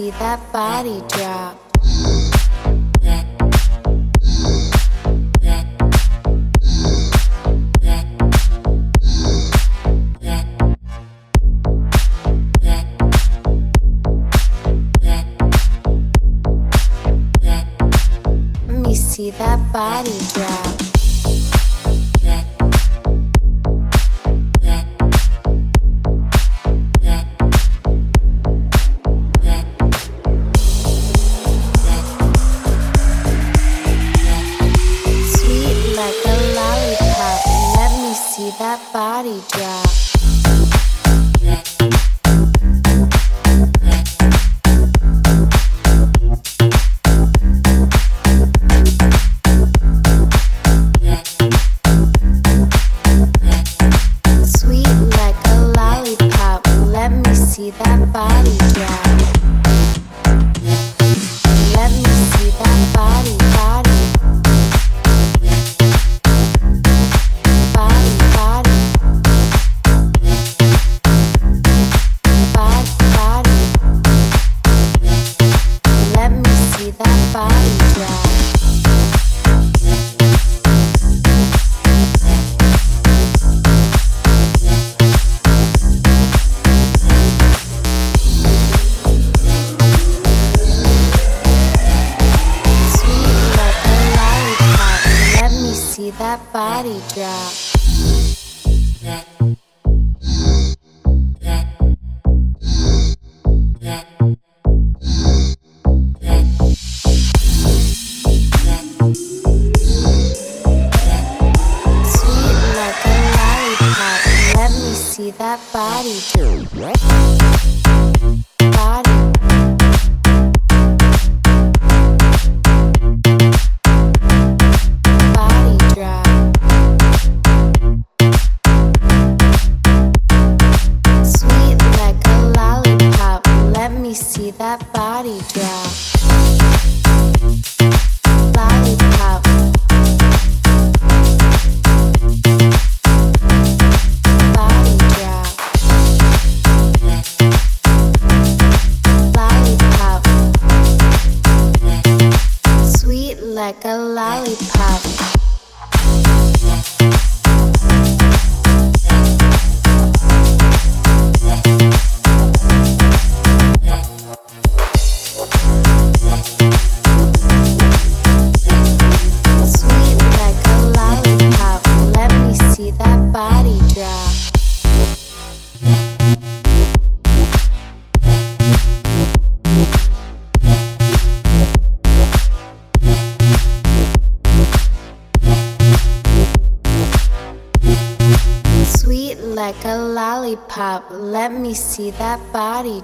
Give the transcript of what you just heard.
see that body drop. Let me see that body drop. See that body drop. Sweet like a lollipop. Let me see that body drop. Let me see that body. See that body drop. Sweet like a lollipop. Let me see that body drop. Body. See that body drop. Lollipop. Body drop. Lollipop. Sweet like a lollipop. Like a lollipop, let me see that body